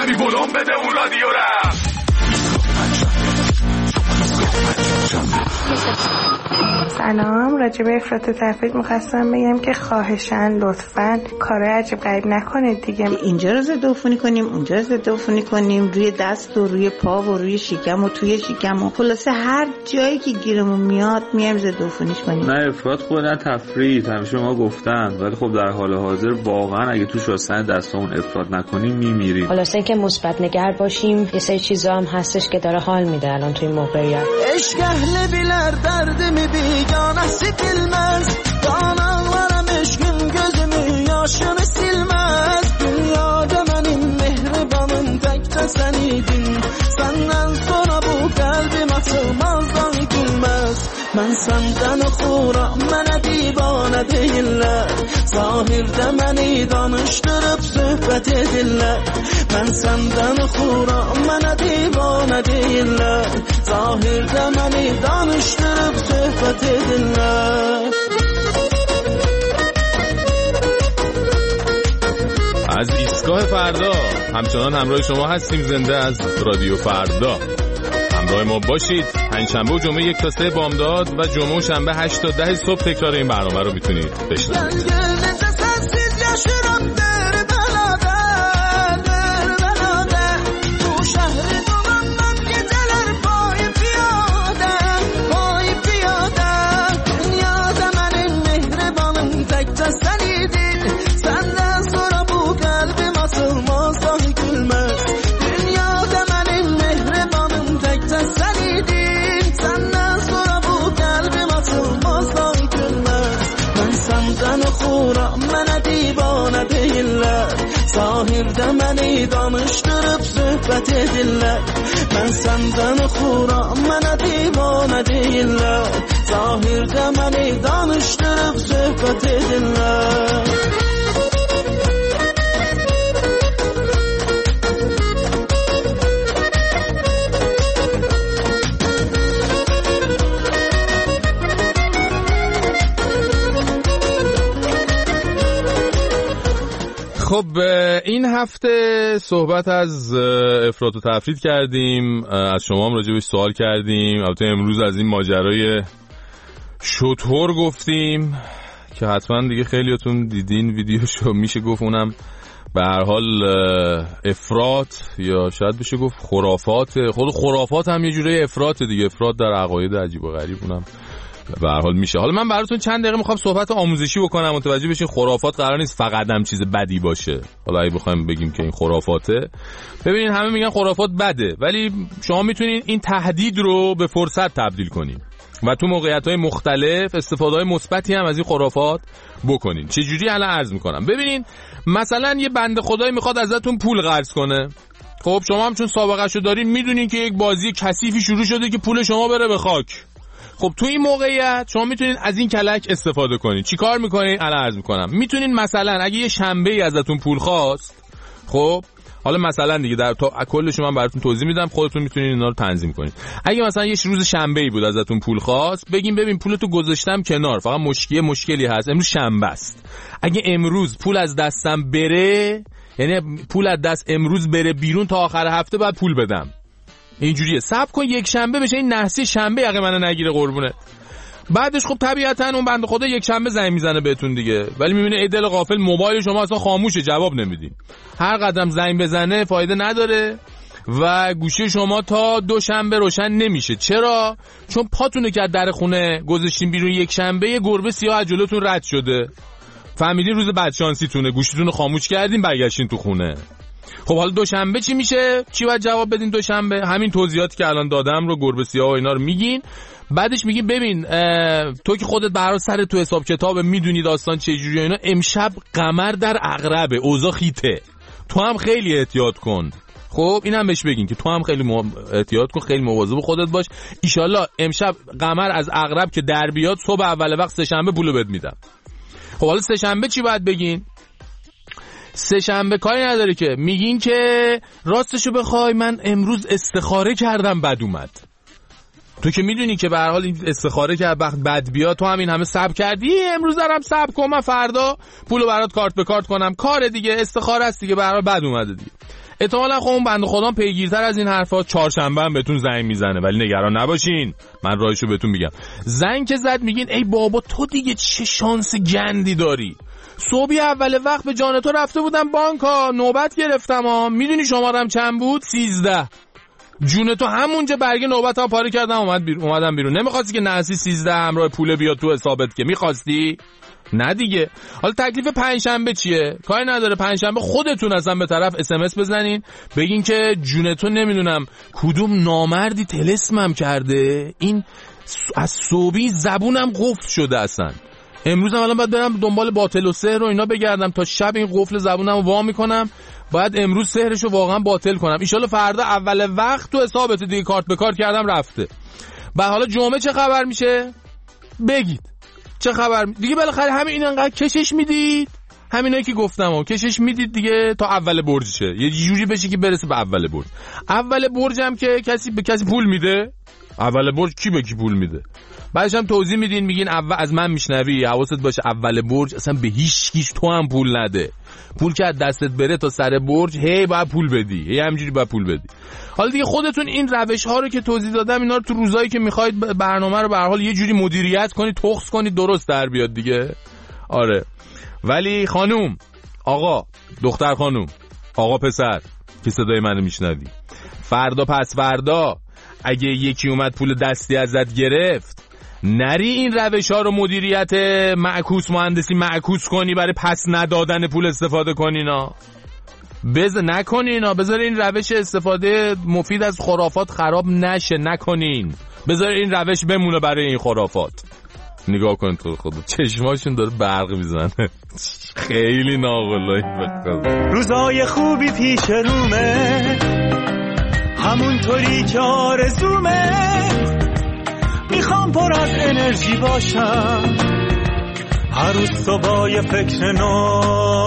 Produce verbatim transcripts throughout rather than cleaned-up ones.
ببی بلوم بده اون رادیو را. سلام، راجع به افراط و تفرید می‌خواستم بگم که خواهشاً لطفاً کارهای عجیب غریب نکنید دیگه. اینجا رو ضد عفونی کنیم، اونجا رو ضد عفونی کنیم، روی دست و روی پا و روی شکم و توی شکم و خلاصه هر جایی که گیرمون میاد میایم ضد عفونیش کنیم. نه افراط خوبه نه تفرید، همیشه ما گفتم، ولی خب در حال حاضر واقعا اگه تو شستن دستامون افراط نکنیم میمیریم. خلاصه که مثبت نگر باشیم. yine سری چیزا هم هستش که داره حال میده الان توی موقعیت. عشق اهل biler derdimi biganesi bilmez. Dağlarım eşkin gözümü yaşını silmez. Dünyada benim mehribanım tek de sen idin. Senden sonra bu kalbim açılmazdan gülmez. Ben senden xuram, mənə divane deyirlər. Zahirdə məni danışdırıb söhbət edirlər. Ben senden xuram, mənə divane deyirlər. Zahirdə məni danışdırıb söhbət edirlər. از ایستگاه فردا همچنان همراه شما هستیم، زنده از رادیو فردا. همراه ما باشید. پنجشنبه و جمعه یک تا سه بامداد و جمعه و شنبه هشت تا ده صبح تکرار این برنامه رو میتونید بشنوید. Zahirdə məni danışdırıb söhbət edirlər. Mən səndən xuram, mənə divanə deyirlər. Zahirdə məni danışdırıb söhbət edirlər. خب این هفته صحبت از افراط و تفرید کردیم، از شما هم راجبش سوال کردیم. البته امروز از این ماجرای شتر گفتیم که حتما دیگه خیلیاتون دیدین ویدیوشو، میشه گفت اونم به هر حال افراط یا شاید بشه گفت خرافات. خود خرافات هم یه جوری افراط دیگه، افراط در عقاید عجیب و غریب اونم به هر حال میشه. حالا من براتون چند دقیقه میخوام صحبت آموزشی بکنم، متوجه بشین خرافات قرار نیست فقط هم چیز بدی باشه. حالا اگه بخوایم بگیم که این خرافاته، ببینین همه میگن خرافات بده، ولی شما میتونین این تهدید رو به فرصت تبدیل کنین و تو موقعیت‌های مختلف استفاده‌های مثبتی هم از این خرافات بکنین. چه جوری الان عرض میکنم. ببینین مثلا یه بنده خدایی میخواد ازتون پول قرض کنه. خب شما هم چون سابقه‌شو دارین میدونین که یک بازی کثیفی شروع شده که پول شما بره به خاک. خب تو این موقعیت شما میتونین از این کلک استفاده کنین. چی کار میکنین؟ الان عرض میکنم. میتونین مثلا اگه یه شنبه ای ازتون پول خواست، خب حالا مثلا دیگه در تا کلش من براتون توضیح میدم، خودتون میتونین اینا رو تنظیم کنین. اگه مثلا یه روز شنبه ای بود ازتون پول خواست، بگین ببین پولتو گذاشتم کنار، فقط مشکلی مشکلی هست، امروز شنبه است. اگه امروز پول از دستم بره، یعنی پول از دست امروز بره بیرون، تا آخر هفته بعد پول بدم. اینجوریه. صبر کن یک شنبه بشه، این نحسی شنبه یقه منو نگیره قربونه. بعدش خب طبیعتاً اون بنده خدا یک شنبه زنگ میزنه بهتون دیگه، ولی میبینه ای دل غافل موبایل شما اصلا خاموشه، جواب نمیدین. هر قدم زنگ بزنه فایده نداره و گوشی شما تا دو شنبه روشن نمیشه. چرا؟ چون پاتونو که در خونه گذاشتین بیرون یک شنبه، یه گربه سیاه از جلوتون رد شده. فهمیدین روز بدشانسیتونه، گوشیتون رو خاموش کردین، برگشتین تو خونه. خب حالا دوشنبه چی میشه؟ چی باید جواب بدین دوشنبه؟ همین توضیحاتی که الان دادم رو، گربه سیاه و اینا رو میگین. بعدش میگین ببین تو که خودت برای سر تو حساب کتاب میدونی داستان چه جوریه اینا، امشب قمر در عقربه، اوضاع خیته، تو هم خیلی احتیاط کن. خب این هم بهش بگین که تو هم خیلی مو... احتیاط کن، خیلی مواظب خودت باش، ایشالله امشب قمر از عقرب که در بیاد صبح اول وقت سه شنبه پولو بهت میدم. خب حالا سه شنبه چی باید بگین؟ سه شنبه کاری نداره که میگین که راستشو بخوای من امروز استخاره کردم بد اومد. تو که میدونی که به هر حال این استخاره که وقت بد بیاد، تو همین همه صبر کردی، امروز دارم صبر کنم، من فردا پولو برات کارت به کارت کنم، کار دیگه استخاره است دیگه، به هر حال بد اومده دیگه. احتمالاً خب اون بنده خدا پیگیرتر از این حرفا چهارشنبه هم بهتون زنگ میزنه، ولی نگران نباشین، من راهشو بهتون میگم. زنگ که زد میگین ای بابا تو دیگه چه شانس گندی داری، صبحی اول وقت به جان تو رفته بودم بانکا، نوبت گرفتم ها، میدونی شمارم چند بود؟ سیزده. جون تو همونجا برگه نوبت ها پاره کردم اومد بیرون اومدم بیرون. نمیخواستی که نحسی سیزده همراه پول بیاد تو حسابت که میخواستی؟ نه دیگه. حالا تکلیف پنجشنبه چیه؟ کاری نداره، پنجشنبه خودتون اصلا به طرف اس ام اس بزنین بگین که جون تو نمیدونم کدوم نامردی طلسمم کرده، این از صبحی زبونم قفل شده اصلا. امروز هم الان باید برم دنبال باطل و سحر و اینا بگردم تا شب این قفل زبونم رو وا میکنم، باید امروز سحرشو واقعا باطل کنم. ان شاءالله فردا اول وقت تو حسابت دیگه کارت به کارت کردم رفته. بعد حالا جمعه چه خبر میشه؟ بگید چه خبر دیگه. بالاخره همین این انقدر کشش میدید، همینایی که گفتم ها کشش میدید دیگه تا اول برج شه، یه جوری بشه که برسه به اول برج. اول برج هم که کسی به کسی پول میده؟ اول برج کی به کی پول میده؟ بعدش هم توضیح میدین میگین اول از من میشنوی حواست باشه اول برج اصلا به هیچ کیش تو هم پول نده، پول که از دستت بره تا سر برج هی باید پول بدی، هی همینجوری باید پول بدی. حالا دیگه خودتون این روش ها رو که توضیح دادم اینا رو تو روزایی که میخواید برنامه رو به هر حال یه جوری مدیریت کنید، تخص کنید، درست در بیاد دیگه. آره ولی خانوم، آقا، دختر خانوم، آقا پسر که صدای منو میشنوی، فردا پس فردا اگه یکی اومد پول دستی ازت گرفت نری این روش ها رو مدیریت معکوس مهندسی معکوس کنی برای پس ندادن پول استفاده کنی. نا بذار نکنین، نا بذار این روش استفاده مفید از خرافات خراب نشه، نکنین، بذار این روش بمونه برای این خرافات. نگاه کن تو خود چشماشون داره برق میزنه خیلی ناقلایی. روزای خوبی پیش رومه همونطوری که آرزومه، میخوام پر از انرژی باشم، هر روز صبح فکر نو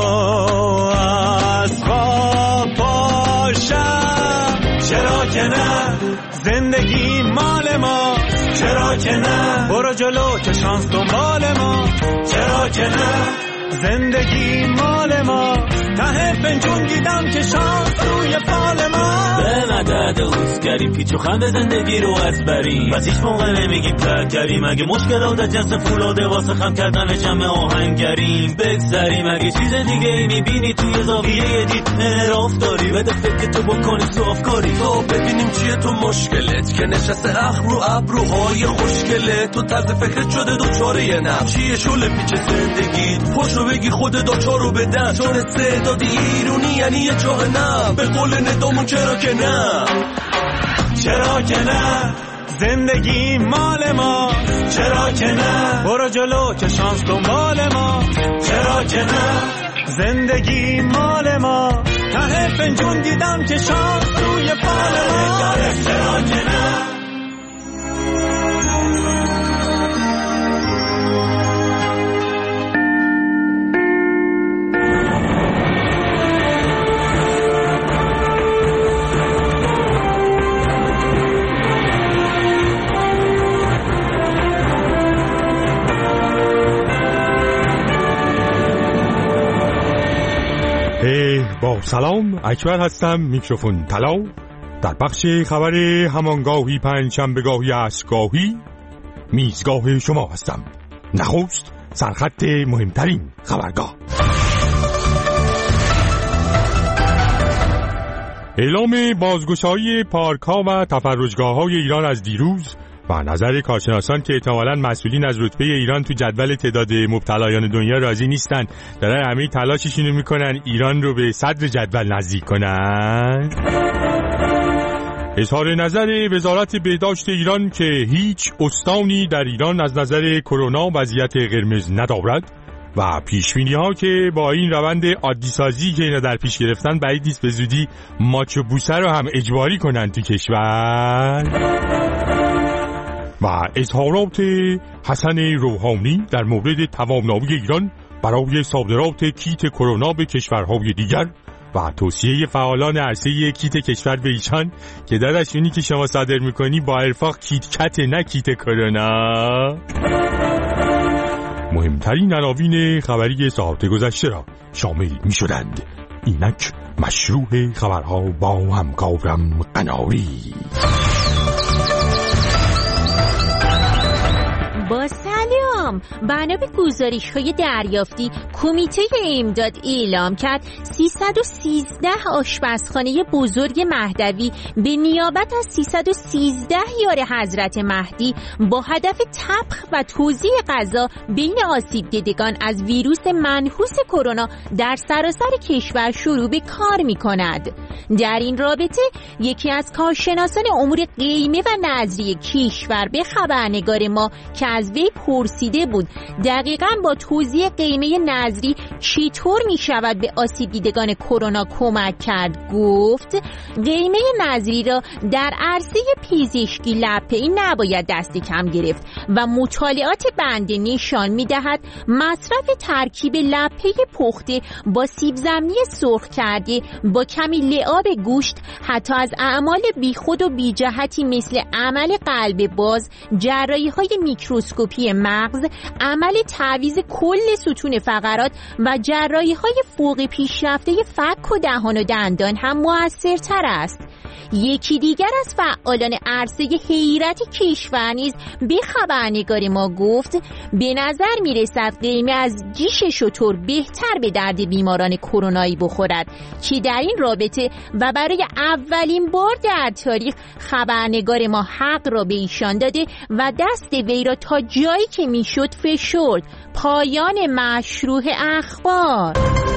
از خواب باشم. چرا که نه زندگی مال ما، چرا که نه برو جلو که شانس دنبال ما، چرا که نه زندگی مال ما، ته فنجون دیدم که شانس روی پال ما. به مدد اوزگری پیچ و خند زندگی رو از بریم، بس هیچ موقع نمیگیم ترک کردیم، اگه مشکلات از جنس فولاده واسه خم کردن جمع آهنگریم بگذریم. اگه چیز دیگه ای میبینی توی زاویه دید انحراف داری، بده فکر تو بکنی صافکاری تو ببینیم چیه تو مشکلت که نشسته اخم رو ابروهای خوشگله، تو طرز فکرت شده دوچاره یه نم چیه شله پیچ زندگی، پشتو بگی خود دوچارو بدن چون استعدادی ایرونی یعنی یه چاه نم، به قول ندامون چرا که نه، چرا که نه زندگی مال ما، چرا که نه برو جلو که شانس دنبال ما، چرا که نه زندگی مال ما، ته فنجون دیدم که شانس روی پال ما، چرا که نه. با سلام، اکبر هستم، میکروفون طلا. در بخش خبر همانگاهی پنجشنبهگاهی عصرگاهی میزگاه شما هستم. نخست سرخط مهمترین خبرگاه. اعلام بازگشایی پارک‌ها و تفرجگاه‌های ایران از دیروز و نظر کارشناسان که احتمالاً مسئولین از رتبه ایران تو جدول تعداد مبتلایان دنیا راضی نیستن، دارن همه تلاششون میکنن ایران رو به صدر جدول نزدیک کنن. اظهار نظر وزارت بهداشت ایران که هیچ استانی در ایران از نظر کرونا وضعیت قرمز ندارد و پیشبینی ها که با این روند عادی سازی که اینا در پیش گرفتن بعید نیست به زودی ماچ و بوسه رو هم اجباری کنن تو کشور. و اظهارات حسن روحانی در مورد توانایی ایران برای صادرات کیت کرونا به کشورهای دیگر و توصیه فعالان عرصه کیت کشور به ایشان که داداش اونی که شما صادر میکنی با ارفاق کیت کت نه کیت کرونا. مهمترین عناوین خبری ساعت گذشته را شامل میشدند. اینک مشروع خبرها با همکارم قناری. با سلام، بنا به گزارش‌های دریافتی کمیته امداد اعلام کرد سیصد و سیزده آشپزخانه بزرگ مهدوی به نیابت از سیصد و سیزده یار حضرت مهدی با هدف طبخ و توزیع غذا بین آسیب دیدگان از ویروس منحوس کرونا در سراسر کشور شروع به کار می‌کند. در این رابطه یکی از کارشناسان امور قیمه و نظری کشور به خبرنگار ما که از وی پرسیده بود دقیقاً با توزیع قیمه نظری چطور می شود به آسیب دیدگان کرونا کمک کرد گفت قیمه نظری را در عرصه پزشکی لپه‌ای نباید دست کم گرفت و مطالعات بنده نشان می دهد مصرف ترکیب لپه پخته با سیب زمینی سرخ کرده با کمی لعاب گوشت حتی از اعمال بیخود و بیجهتی مثل عمل قلب باز، جراحی‌های میکروسکوپی مغز، عمل تعویض کل ستون فقرات و جراحی‌های فوق پیشرفته فک و دهان و دندان هم مؤثرتر است. یکی دیگر از فعالان عرصه حیرت کشور نیز به خبرنگار ما گفت به نظر میرسد قیمه از جیش شتر بهتر به درد بیماران کرونایی بخورد که در این رابطه و برای اولین بار در تاریخ خبرنگار ما حق را به ایشان داده و دست وی را تا جایی که میشد فشرد. پایان مشروع اخبار.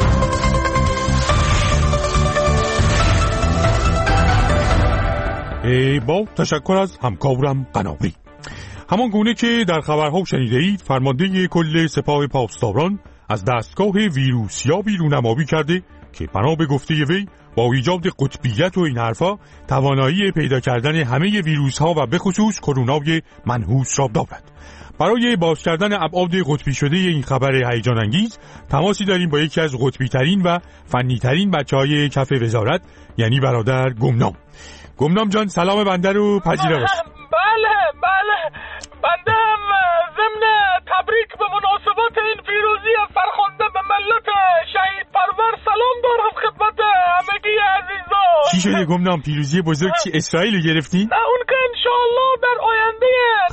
ای با تشکر از همکارم قناری. همان گونه که در خبرها شنیده اید فرمانده کل سپاه پاسداران از دستگاه ویروسیابی رونمایی کرده که بنا به گفته وی با ایجاد قطبیت و این حرفا توانایی پیدا کردن همه ویروس ها و به خصوص کرونای منحوس را دارد. برای باز کردن ابعاد قطبی شده این خبر هیجان انگیز تماسی داریم با یکی از قطبی ترین و فنی ترین بچهای کف وزارت، یعنی برادر گمنام. گمنام جان سلام بنده رو پذیرا باش. بله بله بنده هم ضمن تبریک به مناسبت این پیروزی فرخنده به ملت شهید پرور سلام دارم خدمت همگی عزیزا. چی شده گمنام؟ پیروزی بزرگ چی اسرائیل رو گرفتی؟ نه اون که انشاءالله در آینده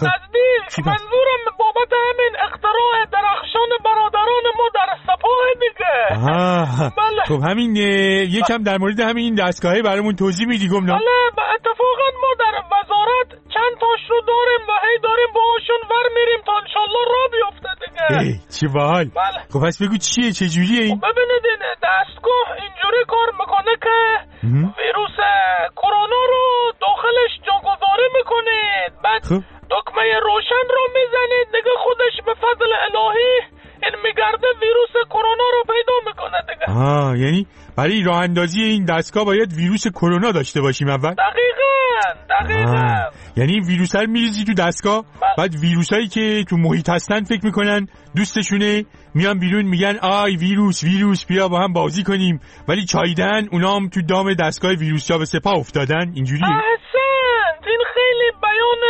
نزدیک. منظورم بابت همین اختراع درخشان برادران ما در سپاه دیگه. آها بله. خب همین یکم در مورد همین دستگاهه برامون توضیح میدی گمنام؟ بله اتفاقا ما در وزارت چند تاش رو داریم و هی داریم باهاشون ور میریم تا انشالله را بیفته دیگه. ای چه باحال. بله. خب پس بگو چیه، چه جوریه این؟ خب ببینید این دستگاه اینجوری کار میکنه که ویروس کرونا رو داخلش جاگذاری میکنید، بعد خب. دکمه روشن رو میزنید دیگه خودش به فضل الهی این میگرده ویروس کرونا رو پیدا میکنه دیگه. آه یعنی برای راه اندازی این دستگاه باید ویروس کرونا داشته باشیم اول؟ دقیقاً دقیقاً. یعنی این ویروس ها رو میریزی تو دستگاه بله. بعد ویروس هایی که تو محیط هستن فکر میکنن دوستشونه میان بیرون میگن آی ویروس ویروس بیا با هم بازی کنیم، ولی چایدن اونا هم تو دام دستگاه ویروسیا به سپاه افتادن. اینجوریه؟ احسنت. این خیلی بیان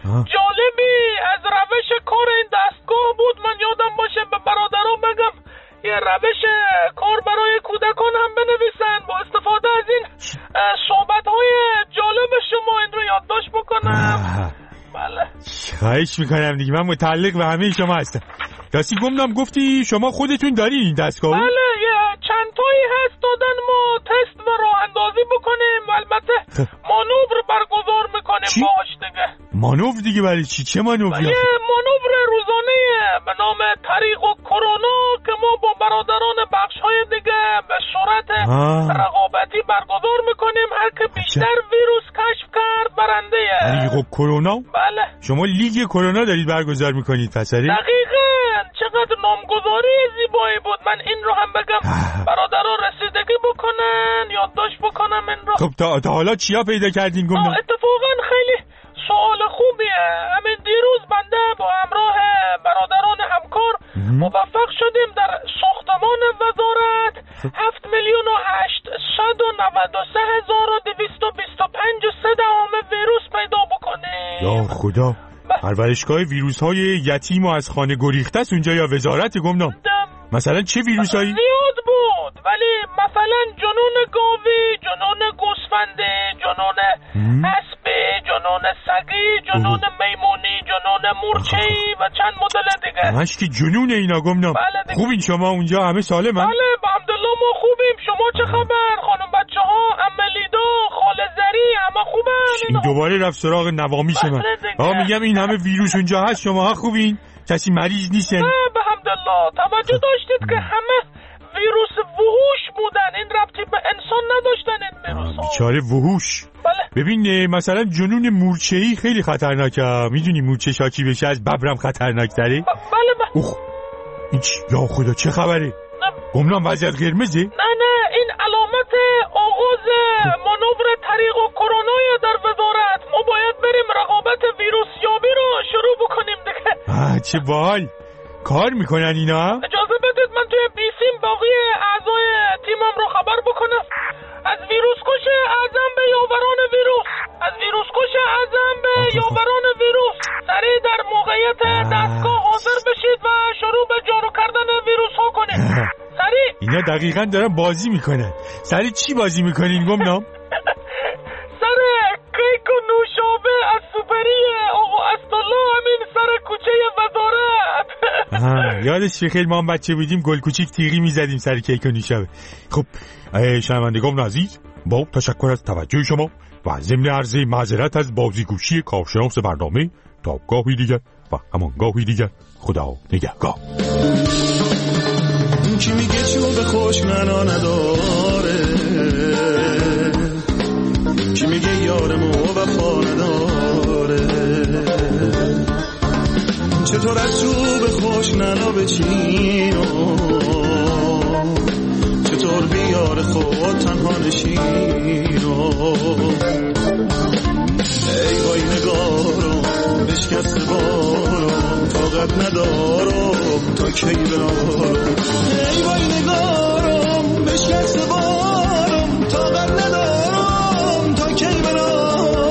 جالبی از روش کار این دستگاه بود. من یادم باشه به برادران بگم یه روش کار برای کودکان هم بنویسن با استفاده از این صحبت‌های جالب شما این رو یادداشت بکنم. بله خواهش میکنم دیگه، من متعلق به همه شما هستم. راستی گمنام گفتی شما خودتون دارین این دستگاه؟ بله یه چند تایی هست دادن ما تست و راه اندازی بکنیم و البته مانور برگزار میکنیم باش دیگه. مانور دیگه برای چی؟ چه مانوری؟ یه مانور روزانه به نام طریق و کرونا که ما با برادران بخش‌های دیگه به صورت رقابتی برگزار میکنیم. هر که بیشتر ویروس کشف کرد برنده. طریق و کرونا؟ بله. شما لیگ کرونا دارید برگزار میکنید پسری؟ دقیقاً. چقدر نامگذاری زیبایی بود. من این رو هم بگم برادران رسیدگی بکنن، یادداشت بکنم این رو. خب تا, تا حالا چیا پیدا کردین گمنام؟ اتفاقا خیلی سوال خوبیه. همین دیروز بنده با همراه برادران همکار موفق شدیم در ساختمان وزارت هفت میلیون و هشتصد و نود و سه هزار و دویست و بیست و پنج و سه دهم ویروس پیدا بکنیم. یا خدا. پرورشگاه ویروس های یتیم و از خانه گریخته است اونجا یا وزارت گمنام؟ مثلا چه ویروس هایی؟ زیاد بود ولی مثلا مثلا جنون گاوی، جنون گوسفندی، جنون اسبی، جنون سگی، جنون میمونی، جنون مورچه‌ای و چند مدل دیگه. همش که جنون اینا گمنام. بله خوبین شما اونجا همه سالمن؟ بله الحمدلله ما خوبیم. شما چه خبر؟ خانم بچه ها، عمه لیدا، خاله زری همه خوبن؟ این دوباره رفت سراغ نوامیش من. آقا میگم این همه ویروس اونجا هست، شما ها خوبین؟ کسی مریض نیستن؟ نه به حمدالله. توجه داشتید که همه ویروس وحوش بودن، این ربطی به انسان نداشتن این ویروس ها. بیچاره وحوش. بله. ببین مثلا جنون مورچه‌ای خیلی خطرناکه. میدونی مورچه شاکی بشه از ببرم خطرناک‌تره؟ ب- بله بله. اوه این چی؟ یا خدا چه خبره؟ گمنام وضعیت قرمزه؟ نه نه این علامت آغاز مانور طریق و کرونای در وزارت. ما باید بریم رقابت ویروسیابی رو شروع بکنیم دیگه. آه چه باحال. کار میکنن اینا؟ اجازه بدید من توی بیسیم باقی اعضای تیمم رو خبر بکنم. از ویروس کش اعظم به یاوران ویروس، از ویروس کش اعظم به یاوران ویروس. سریع در موقعیت دستگاه حاضر بشید و شروع به جارو کردن ویروس ها کنید. سریع. اینا دقیقاً دارن بازی میکنن. سریع چی بازی میکنین گمنام؟ سر کیک و نوشابه از سوپری آقا اسدالله، همین سر کوچه وزارت. آها یادش بخیر ما هم بچه بودیم گل کوچیک تیغی میزدیم سر کیک و نوشابه. خب شنوندگان عزیز، با تشکر از توجه شما و ضمن عرض معذرت از بازیگوشی کارشناس برنامه، تا گاهی دیگر و همان گاهی دیگر خدا نگهدار. کی میگه چوب خوش معنا نداره، کی میگه یارمو وفا نداره، چطور از چوب خوش معنا بچینو، چطور بیار خود تنها نشینو. ای وای نگارم بشکست بارم، طاقت ندارم تا کی برارم. ای وای نگارم بشکست بارم، طاقت ندارم تا کی برارم.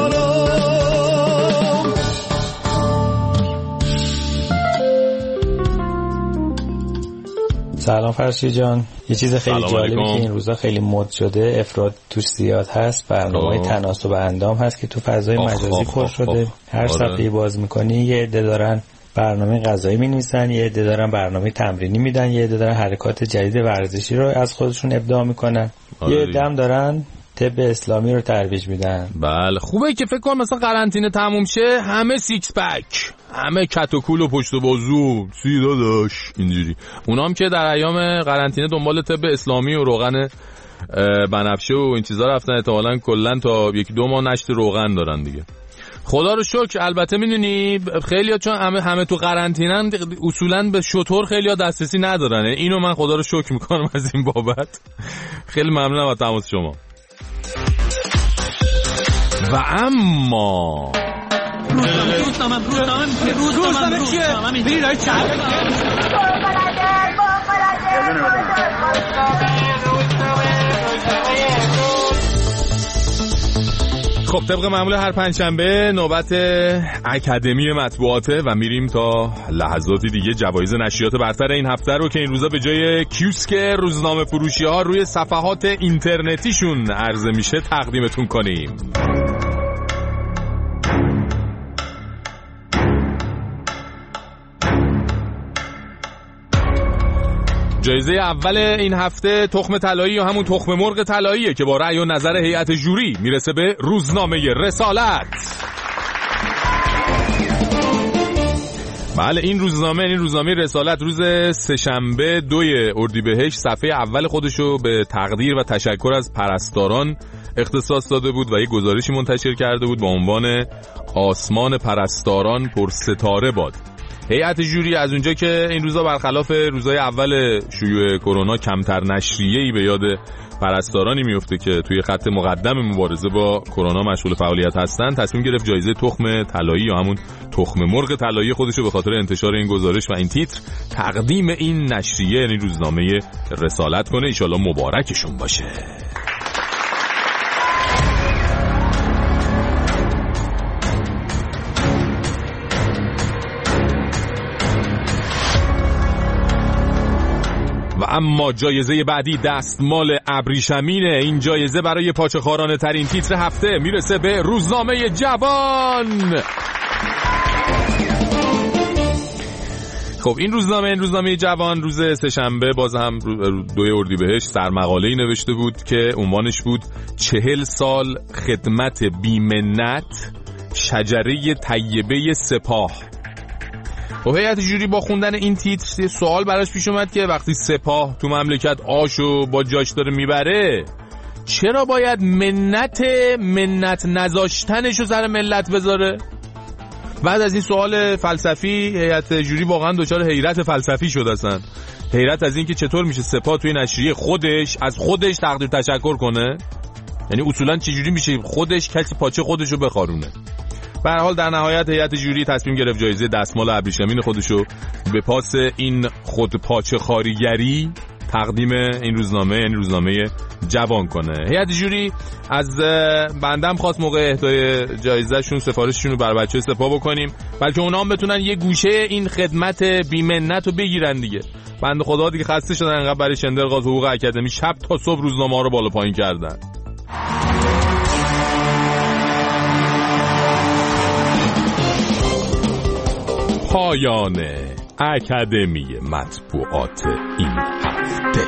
سلام فرشی جان. یه چیز خیلی جالبی که این روزا خیلی مد شده، افراد توش زیاد هست، برنامه‌های تناسب اندام هست که تو فضای مجازی پر شده. هر صفحه‌ای باز می‌کنی یه عده دارن برنامه غذایی می‌نویسن، یه عده دارن برنامه تمرینی میدن، یه عده دارن حرکات جدید ورزشی رو از خودشون ابداع میکنن، یه عده هم دارن طب اسلامی رو ترویج میدن. بله خوبه که فکر کنم مثلا قرنطینه تموم شه همه سیکس پک، همه کت و کول و پشت و بازو سی داداش اینجوری. اونام که در ایام قرنطینه دنبال طب اسلامی و روغن بنفشه و این چیزا رفتن، احتمالاً کلا تا یکی دو ماه نشت روغن دارن دیگه. خدا رو شکر. البته میدونی خیلی‌ها چون همه همه تو قرنطینه‌ن اصولاً به شتر خیلی‌ها دسترسی ندارن. اینو من خدا رو شکر میکنم از این بابت. خیلی ممنونم از تماس شما. و اما روزنامه روزنامه روزنامه چیه؟ بیرای چپ. خب طبق معمول هر پنجشنبه نوبت اکادمی مطبوعاته و میریم تا لحظاتی دیگه جوایز نشریات برتر این هفته رو که این روزا به جای کیوسک روزنامه فروشی ها روی صفحات اینترنتیشون عرضه میشه تقدیمتون کنیم. جایزه اول این هفته تخم طلایی یا همون تخم مرغ طلاییه که با رأی و نظر هیئت جوری میرسه به روزنامه رسالت. بله این روزنامه این روزنامه رسالت روز سه‌شنبه دوی اردیبهشت صفحه اول خودشو به تقدیر و تشکر از پرستاران اختصاص داده بود و یک گزارشی منتشر کرده بود با عنوان آسمان پرستاران پر ستاره باد. هیئت جوری از اونجا که این روزا برخلاف روزای اول شیوع کرونا کمتر نشریه‌ای به یاد پرستارانی میفته که توی خط مقدم مبارزه با کرونا مشغول فعالیت هستن، تصمیم گرفت جایزه تخم طلایی یا همون تخم مرغ طلایی خودشو به خاطر انتشار این گزارش و این تیتر تقدیم این نشریه یعنی روزنامه رسالت کنه. ان شاءالله مبارکشون باشه. و اما جایزه بعدی دستمال ابریشمینه. این جایزه برای پاچه‌خوارانه ترین تیتر هفته میرسه به روزنامه جوان. خب این روزنامه این روزنامه جوان روز سه‌شنبه باز هم دوی اردیبهشت سرمقاله‌ای نوشته بود که عنوانش بود چهل سال خدمت بی‌منت شجره طیبه سپاه. و هیئت جوری با خوندن این تیتر سوال براش پیش اومد که وقتی سپاه تو مملکت آشو با جاش داره میبره، چرا باید منت منت نذاشتنشو سر ملت بذاره؟ بعد از این سوال فلسفی هیئت جوری واقعا دچار حیرت فلسفی شد. اصلا حیرت از این که چطور میشه سپاه توی نشریه خودش از خودش تقدیر تشکر کنه، یعنی اصولا چجوری میشه خودش کسی پاچه خودشو بخارونه. به هر حال در نهایت هیئت جوری تصمیم گرفت جایزه دستمال ابریشمین خودشو به پاس این خود پاچه خاریگری تقدیم این روزنامه یعنی روزنامه جوان کنه. هیئت جوری از بندم خواست موقع اهدای جایزهشون سفارششون رو بر بچه‌های سپاه بکنیم بلکه اونا هم بتونن یه گوشه این خدمت بی‌منت رو بگیرن دیگه. بنده خدا دیگه خسته شدن انقدر برای شندرغاز حقوق اکادمی شب تا صبح روزنامه ها رو بالا پایین کردن. پایان اکادمی مطبوعات این هفته.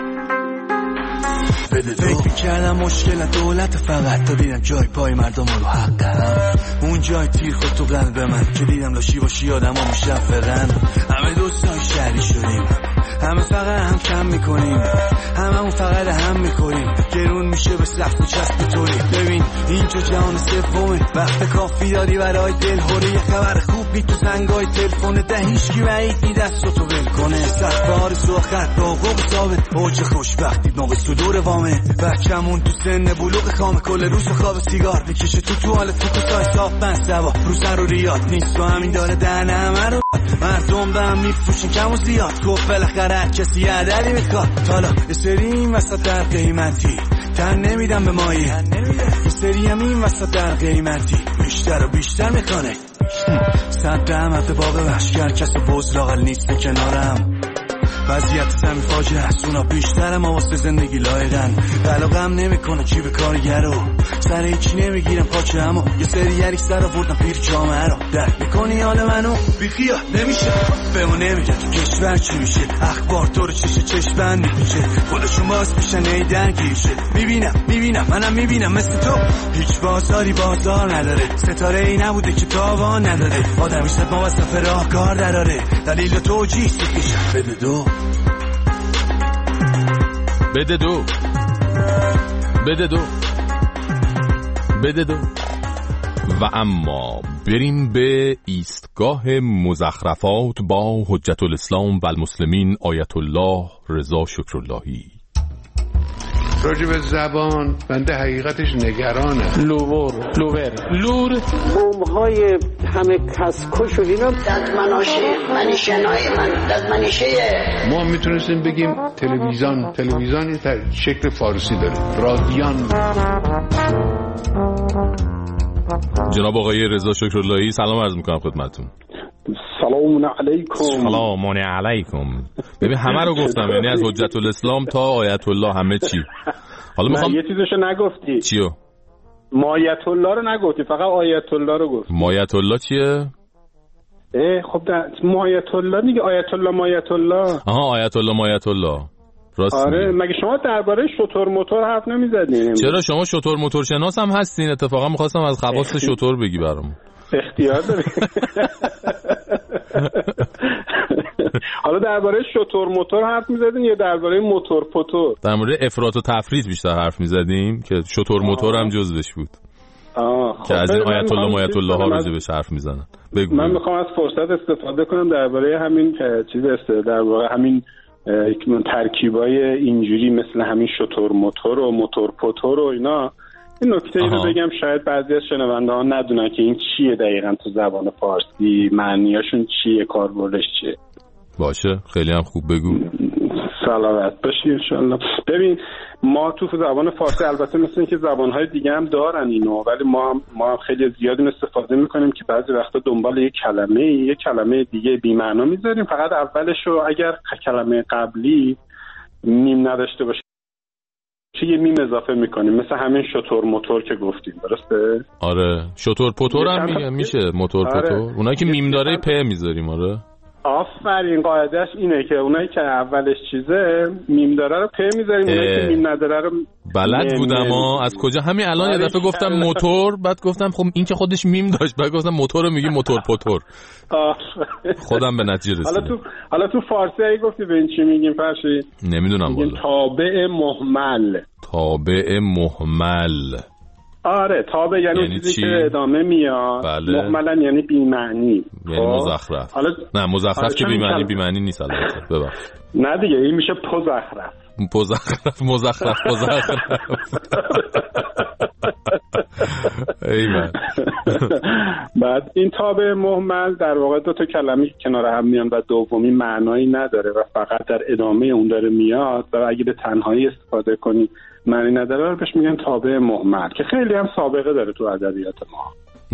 فکر میکردم مشکل دولت فقط تا دیدم جای پای مردم رو حقم، اون جای تیر خود تو قلب من که دیدم لاشی باشی آدم ها مشفرن. همه دوستان شهری شدیم، همه فقط هم کم میکنیم، همه اون فقط هم میکنیم، گرون میشه به سخت و چسب طوری. ببین اینجا جهان سومه، وقت کافی داری برای دل هوری، یه خبر خوب بی تو زنگای تلفن ده هیچکی بعید نی دستو ول کنه. سخت بار سوخت باقوب ثابت اوج خوشبختی موقع صدور وامه، بچمون تو سن بلوغ خامه کل روز خواب سیگار میکشه تو تو حال تو کسای صاف بند سوا رو سر و ریاد نیست و همین داره دهنه همه رو مردم به هم میفروشن کم و زیاد. گفت بالاخره کسی عدلی میخواد، حالا یه سری این وسط در قیمتی تن نمیدم به مایی، یه سری هم این وسط در قیمتی بیشتر و بیشتر میکنه. صد رحمت باب وحشگر کس بزرگل نیست کنارم، وضعیت زمین فاجعه است اونا بیشتر ما واسه زندگی لایقن. بلا غم نمیکنه چی به کارگرو سر هیچی نمیگیرم پاچه، اما یه سری یریک سر آوردن پیر جامعه رو درک میکنی حال منو بیخیال نمیشه بهمون نمیگن تو کشور چی میشه، اخبار تو رو چشه چشمن میپیچه خودشون باز میشن ای درگیرشه. میبینم میبینم منم میبینم مثل تو هیچ بازاری بازار نداره، ستاره ای نبوده که تاوان نداره، آدمی صد ما واسه راه کار دراره، دلیل توجیه میشه بده دو بده دو بده دو بده دو و اما بریم به ایستگاه مزخرفات با حجت الاسلام و المسلمین آیت الله رضا شکراللهی. راجع به زبان بنده حقیقتش نگرانه. لوور لوور لور بمب‌های همه کسکش و اینا ددمناشه منیشنای من ددمنیشه ما میتونستیم بگیم تلویزیون تلویزیون در شکل فارسی داره رادیان. جناب آقای رضا شکراللهی سلام عرض میکنم خدمتتون. سلام علیکم. سلام علیکم. ببین همه رو گفتم، یعنی از حجت الاسلام تا آیت الله همه چی. حالا میخوام یه چیزشو نگفتی. چیو؟ مایت الله رو نگفتی، فقط آیت الله رو گفتی. مایت الله چیه؟ اه خب مایت الله دیگه، آیت الله مایت الله. آها آیت الله مایت الله. راست آره مگه شما درباره شتر موتور حرف نمیزدین؟ چرا شما شتر موتور شناس هم هستین؟ اتفاقا می‌خواستم از خواص شتر بگی برام. اختیار داری. حالا درباره شتر موتور حرف میزدین یا درباره موتور پوتور؟ در مورد افراط و تفریط بیشتر حرف میزدیم که شتر موتور هم جزوش بود. آه که از این آیت الله مایت الله ها راجع بهش حرف میزنن. بگو. من میخوام از فرصت استفاده کنم درباره همین چیز است، در واقع همین ترکیبای اینجوری مثل همین شتر موتور و موتور پوتور و اینا این نکته ای رو بگم شاید بعضی از شنونده ها ندونن که این چیه دقیقاً تو زبان فارسی، معنیاشون چیه، کاربردش چیه. باشه خیلی هم خوب بگو. سلامت باشی انشالله. ببین ما تو زبان فارسی البته مثل اینکه زبانهای دیگه هم دارن اینو، ولی ما هم ما هم خیلی زیاد این استفاده میکنیم که بعضی وقتا دنبال یک کلمه یک کلمه دیگه بی معنا میذاریم، فقط اولش رو اگر کلمه قبلی میم نداشته باشه چه یه میم اضافه میکنیم، مثل همین شتر موتور که گفتیم، درسته؟ آره شتر پتور هم میگه میشه موتور آره. پتور اونایی که میم داره پ میذاریم. آره آفرین، قاعدهش اینه که اونایی که اولش چیزه میم داره رو پ میذاریم، اونایی که میم نداره رو بلد بودم ها. از کجا همین الان یه دفعه گفتم موتور، بعد گفتم خب این که خودش میم داشت، بعد گفتم موتور رو میگی موتور پتور. خودم به نتیجه رسیدم. حالا تو حالا تو فارسی اگه گفتی به این چی میگیم فرشی؟ نمیدونم والا. تابع مهمل. تابع مهمل. آره تابع یعنی, یعنی چیزی چی؟ که ادامه میاد. بله. مهملا یعنی بی معنی. یعنی مزخرف. حالا نه مزخرف آره که بی معنی بی معنی نیست البته. ببخشید. نه دیگه این میشه پزخرف. پزخرف مزخرف پزخرف. ایمان. بعد این تابع مهمل در واقع دو تا کلمه کنار هم میان و دومی معنایی نداره و فقط در ادامه اون داره میاد و اگه به تنهایی استفاده کنی معنی نداره رو بهش میگن تابع مهمل که خیلی هم سابقه داره تو ادبیات ما.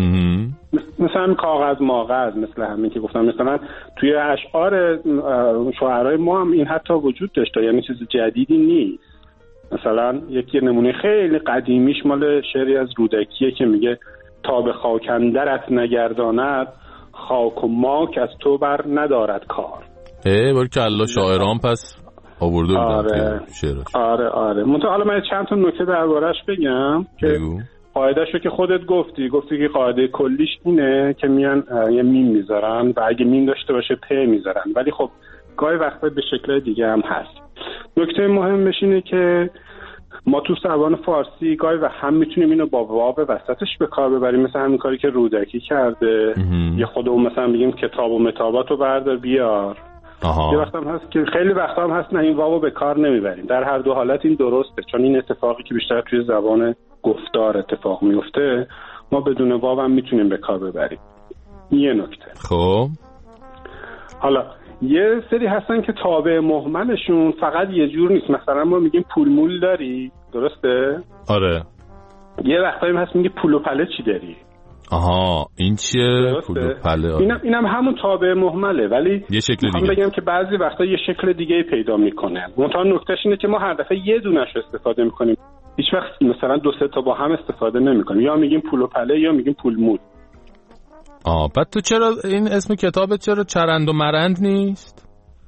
مثلا کاغذ ماغذ، مثل همین که گفتم، مثلا توی اشعار شاعرای ما هم این حتی وجود داشته، یعنی چیز جدیدی نیست. مثلا یکی نمونه خیلی قدیمیش مال شعری از رودکیه که میگه تا به خاک اندرت نگرداند خاک و ماک از تو بر ندارد کار. ای باری که الله شاعران پس آورده بودن آره شعرش. آره آره منطقه حالا من چند تا نکته دربارش بگم که قاعده‌شو که خودت گفتی گفتی که قاعده کلیش اینه که میان یه میم میذارن و اگه میم داشته باشه پ میذارن، ولی خب گاهی وقتا به شکل دیگه هم هست. نکته مهمش اینه که ما تو زبان فارسی گاهی و هم میتونیم اینو با واو وسطش به کار ببریم، مثل همین کاری که رودکی کرده. یه خودمون مثلا بگیم کتاب و متاباتو بردار بیار. آها. یه وقت هم هست که خیلی وقت هم هست نه این واو به کار نمیبریم. در هر دو حالت این درسته، چون این اتفاقی که بیشتر توی زبان گفتار اتفاق میفته ما بدون واو هم میتونیم به کار ببریم. یه نکته. خب حالا یه سری هستن که تابع مهملشون فقط یه جور نیست، مثلا ما میگیم پول مول داری، درسته؟ آره. یه وقتایی هست میگه پول و پله چی داری. آها این چیه؟ پول و پله. آره. اینم اینم همون تابع مهمله، ولی یه شکل دیگه. بگم که بعضی وقتا یه شکل دیگه پیدا میکنه. منتها نکتهش اینه که ما هر دفعه یه دونش استفاده میکنیم، هیچ وقت مثلا دو سه تا با هم استفاده نمیکنیم، یا میگیم پول و پله یا میگیم پول مول. آه بعد تو چرا این اسم کتابت چرا چرند و مرند نیست؟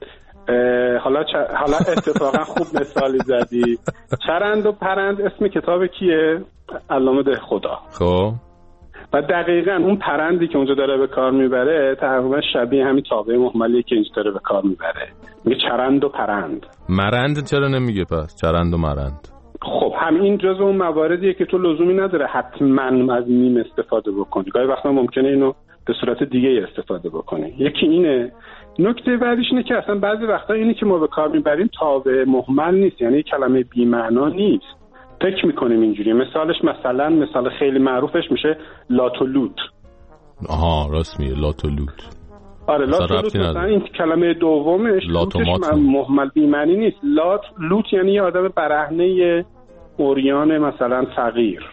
حالا چ... حالا اتفاقا خوب مثالی زدی. چرند و پرند اسم کتاب کیه؟ علامه دهخدا. خب و دقیقاً اون پرندی که اونجا داره به کار میبره تقریبا شبیه همین تابع مهملی که اینجا داره به کار میبره، میگه چرند و پرند. مرند چرا نمیگه پس؟ چرند و مرند. خب همین جزء اون مواردیه که تو لزومی نداره حتما از میم استفاده بکنی، گاهی وقتا ممکنه اینو به صورت دیگه استفاده بکنی. یکی اینه. نکته بعدیش اینه که اصلا بعضی وقتا اینی که ما به کار میبریم تابع مهمل نیست، یعنی کلمه بی معنا نیست، فکر میکنیم اینجوری. مثالش مثلا مثال خیلی معروفش میشه لاتولوت. آها راست میگه لاتولوت. آره لاتولوت مثلا این کلمه دومش لوتش مهمل بی معنی نیست. لات لوت یعنی یه آدم برهنه اوریان مثلا فقیر.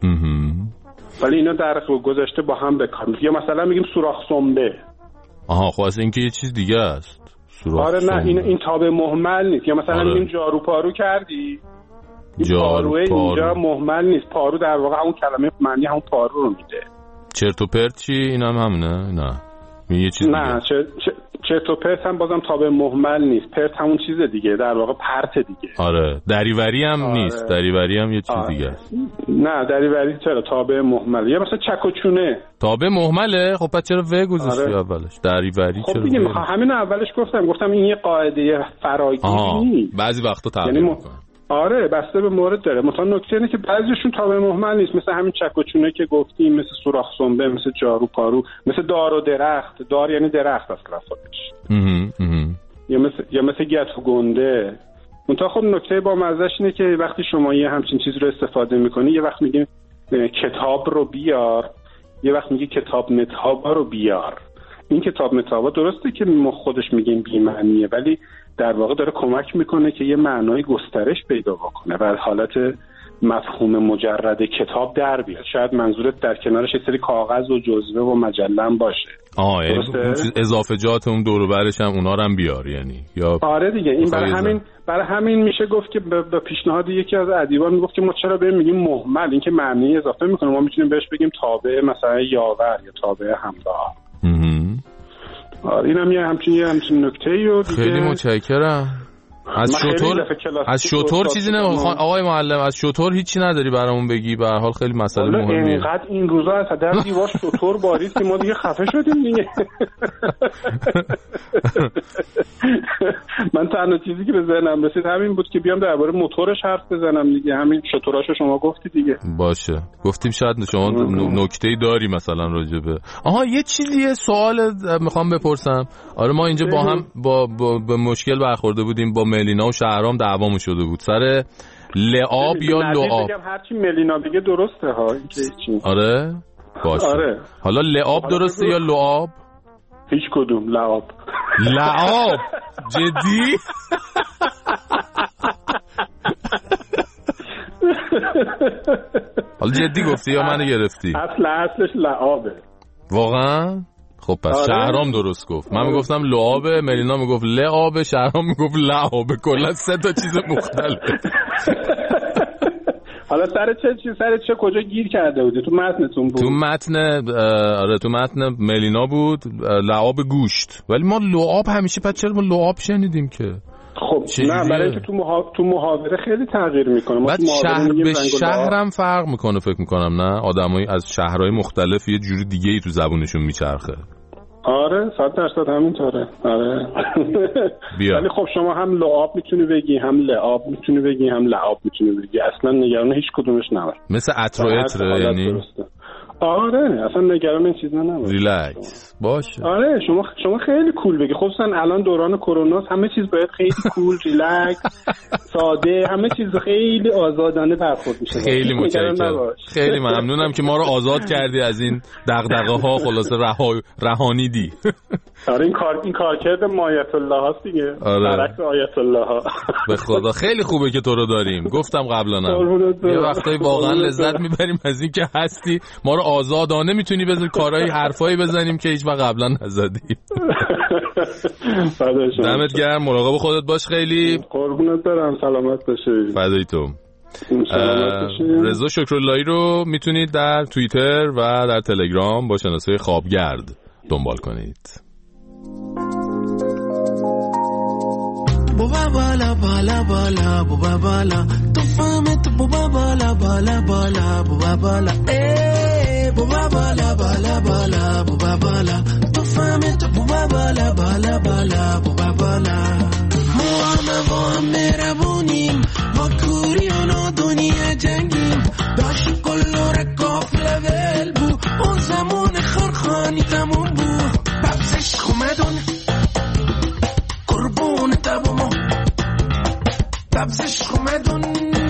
ولی اینا در گذشته با هم به کار میاد. یا مثلا میگیم سوراخ سنبه. آها خب اصلا این که یه چیز دیگه است. سوراخ آره نه این این تابع مهمل نیست. یا مثلا آره. میگیم جارو پارو کردی. جارو پارو اینجا مهمل نیست. پارو در واقع اون کلمه معنی همون پارو رو میده. چرت و پرت چی؟ این هم همونه؟ نه یه چیز نه دیگه. چه چه چرت و پرت هم بازم تابع مهمل نیست. پرت همون چیز دیگه، در واقع پرت دیگه. آره دریوری هم آره. نیست. دریوری هم یه چیز آره. دیگه است. نه دریوری چرا تابع مهمل. یا مثلا چک و چونه تابع مهمله. خب پس چرا و گذاشتی آره. اولش؟ دریوری خب چرا؟ خب بگیم همین اولش گفتم گفتم این یه قاعده فراگیری نیست. بعضی وقتا تغییر یعنی میکنه. آره بسته به مورد داره. مثلا نکته اینه که بعضیشون تابع مهمل نیست، مثل همین چک و چونه که گفتیم، مثل سوراخ سنبه، مثل جارو پارو، مثل دار و درخت. دار یعنی درخت اصلا خودش. یا مثل یا مثل گت و گنده. منتها خب نکته با مزهش اینه که وقتی شما یه همچین چیز رو استفاده میکنی، یه وقت میگیم کتاب رو بیار، یه وقت میگی کتاب متابا رو بیار. این کتاب متابا درسته که ما خودش میگیم بی معنیه، ولی در واقع داره کمک میکنه که یه معنای گسترش پیدا بکنه و حالت مفهوم مجرد کتاب در بیاد. شاید منظورت در کنارش یه سری کاغذ و جزوه و مجله باشه. آه یعنی اضافجات اون دور و برش هم اونا رو هم بیار یعنی یا آره دیگه این برای همین برای همین میشه گفت که به پیشنهاد یکی از ادیبان میگفت که ما چرا بهم میگیم مهمل، این که معنی اضافه میکنه، ما میتونیم بهش بگیم تابع مثلا یاور یا تابع همراه. آره اینم یه همچین یه همچین نکته‌ای و دیگه. خیلی متشکرم. از شطور از شطور چیزی نمیخوام آقای معلم، از شطور هیچی نداری برامون بگی؟ به هر حال خیلی مسئله مهمیه. اینقدر این روزا از در دیوار شطور بارید که ما دیگه خفه شدیم دیگه. من تنها چیزی که به ذهنم رسید همین بود که بیام درباره موتورش حرف بزنم دیگه. همین شطوراشو شما گفتی دیگه. باشه گفتیم شاید شما نکته‌ای داری مثلا راجع به آها یه چیزیه سوال میخوام بپرسم. آره ما اینجا با هم با به مشکل برخورده بودیم، با ملینا و شهرام دعوامون شده بود سر لعاب یا لعاب. بگم هرچی ملینا بگه درسته ها این که چی. آره باشه. آره. حالا لعاب درسته یا لعاب؟ هیچ کدوم. لعاب. لعاب جدی؟ حالا جدی گفتی یا منو گرفتی؟ اصل اصلش لعابه. واقعا؟ خب پس آره. شهرام درست گفت. من میگفتم لعابه، ملینا میگفت لعابه، شهرام میگفت لعابه. کلا سه تا چیز مختلف. حالا سر چه چیز سر چه کجا گیر کرده بودی؟ تو متنتون بود؟ تو متن آره تو متن ملینا بود لعاب گوشت. ولی ما لعاب همیشه پس چرا ما لعاب شنیدیم که؟ خب نه برای اینکه تو محا... تو محاوره خیلی تغییر میکنه. بعد شهر به شهرم فرق میکنه فکر میکنم نه؟ آدمایی از شهرهای مختلف یه جوری دیگه ای تو زبونشون میچرخه. آره صد درصد همینطوره. آره ولی خب شما هم لعاب میتونی بگی، هم لعاب میتونی بگی، هم لعاب میتونی بگی. اصلا نگران هیچ کدومش نباش. مثل عطر و عطر یعنی درسته. آره اصلا نگران این چیزا نباش. ریلکس باشه. آره شما شما خیلی کول بگی، خصوصا الان دوران کرونا همه چیز باید خیلی کول، ریلکس، ساده، همه چیز خیلی آزادانه برخورد میشه. خیلی متشکرم. خیلی ممنونم که ما رو آزاد کردی از این دغدغه‌ها، خلاصه رها رهانیدی. آره این کار این کارکرد مایت الله هست دیگه. برعکس آیت الله ها. به خدا خیلی خوبه که تو رو داریم. گفتم قبلا هم یه وقتایی واقعا لذت میبریم از این که هستی، ما رو آزادانه میتونی بزنی کارهای حرفایی بزنیم که هیچ وقت قبلا نزدیم. دمت گرم، مراقب خودت باش. خیلی قربونت برم، سلامت باشی. فدای تو. رضا شکراللهی رو میتونید در توییتر و در تلگرام با شناسه خوابگرد دنبال کنید. بوبا بالا بالا بالا بوبا بالا تو فهمت بوبا بالا بالا بالا بوبا بالا ای بوبا بالا بالا بالا بوبا بالا تو فهمت بوبا بالا بالا بالا بوبا بالا ما همه با هم مهربونیم، ما کوریان و دنیا جنگیم، داشت کلو رکاف لول بو اون زمان خرخانی تموم بو ببزش خومدون قربون تبومو ببزش خومدون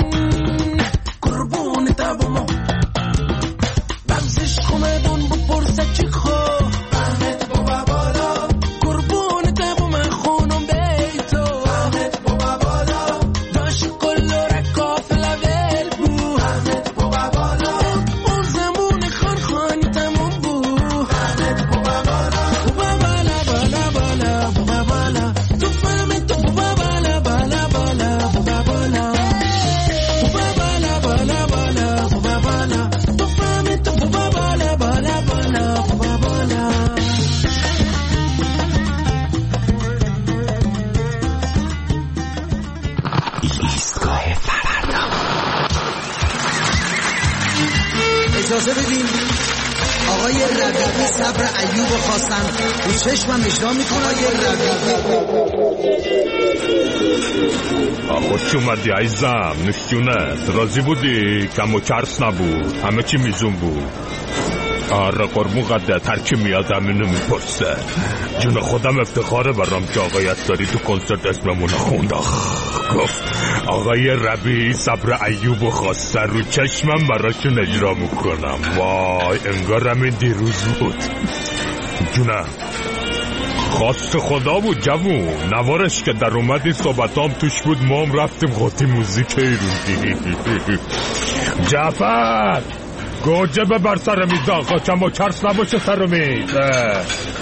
قربون تبومو ببزش خومدون بپرسه چی خو بحمد بابا بالا قربون تبوم خونم بیتو بحمد بابا بالا داشت کلو رکاف لول بو بحمد بابا بالا اون زمون خانخانی تموم بو بحمد بابا بالا بابا بالا بالا بالا بابا بالا تو فهمت تو بابا بالا بالا بالا بابا بالا بابا بالا بالا بالا بابا بالا تو فهمت تو بابا بالا بالا بالا بابا بالا. ایستگاه فردا. اجازه بدین آقای ربیعی صبر ایوب خواستن رو چشمم اجرا میکنه. آقای ربیعی خوش اومدی عزیزم، نشونت راضی بودی؟ کم و کرس نبود، همه چی میزون بود. آره قربون قدت، هر کی میاد همینو میپرسه. جون خودم افتخاره برام که آقایت داری تو کنسرت اسممون خوند. گفت آقای ربیعی صبر ایوب خواسته رو چشمم براشون اجرا میکنم. وای انگار همین دیروز بود. جونم خواست خدا بود جوون، نوارش که در اومدی صحبتام توش بود، ما هم رفتیم خاطی موزیک ایرونی. جعفر گوجه ببر سر میز آقا، کم و کرس نباشه سر میز.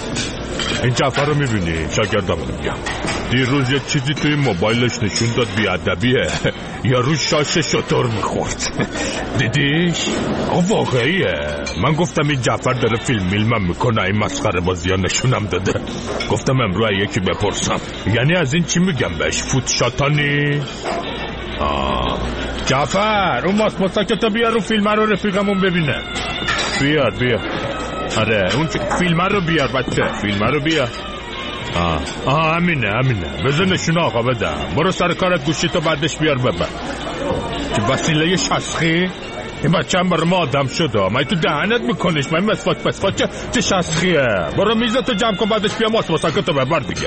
این جعفر رو میبینی؟ شاگردم میگم دیروز یه چیزی توی موبایلش نشون داد بیادبیه، یا رو شاش شطور میخورد. دیدیش؟ آقا واقعیه. من گفتم این جعفر داره فیلم میلمم میکنه، این مسخره بازی ها نشونم داده. گفتم امروز یکی بپرسم، یعنی از این چی میگم بهش؟ فوت شاتانی؟ آه جعفر اون ماست مساکتو بیار رو فیلم رو رفیقمون ببینه. بیار بیار. آره اون فیلم رو بیار بچه، فیلم رو بیار. آه آه امینه امینه بذار نشونه آقا بدم. برو سر کارت، گوشی تو بعدش بیار ببر. که وسیله شسخی این بچه هم برای ما آدم شده. من تو دهنت میکنیش، من مسواک مسواک چه چه شسخیه. برو میزتو جمع کن بعدش بیا ماست مساکتو ببر دیگه.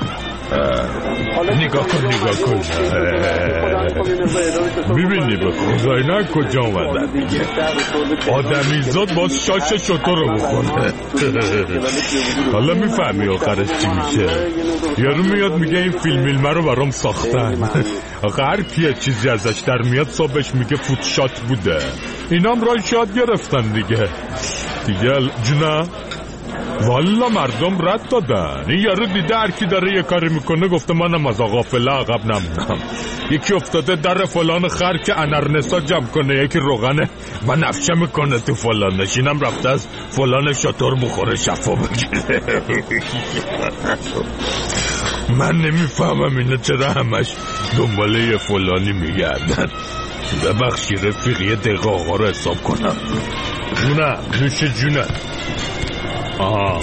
نگاه کن نگاه کن میبینی به خدای نه کجا اومدن دیگه. آدمی زاد باز شاش شطور رو بخونه. حالا میفهمی آخرش چی میشه. یارو میاد میگه این فیلم میلمه رو برام ساختن. آخه هر کیه چیزی ازش در میاد صبحش میگه فوت شات بوده. اینام رای شاد گرفتن دیگه دیگه جونه. والا مردم رد دادن. این یارو دیده هر کی داره یه کاری میکنه گفته منم از آقا فله عقب نمونم. یکی افتاده در فلان خر که انرنسا جمع کنه، یکی روغنه و نفشه میکنه تو فلانش، اینم رفته از فلان شطور بخوره شفا بگیره. من نمیفهمم اینا چرا همش دنباله یه فلانی میگردن. ببخشی رفیق یه دقیقه آقا رو حساب کنم. جونه نوش جونه. آها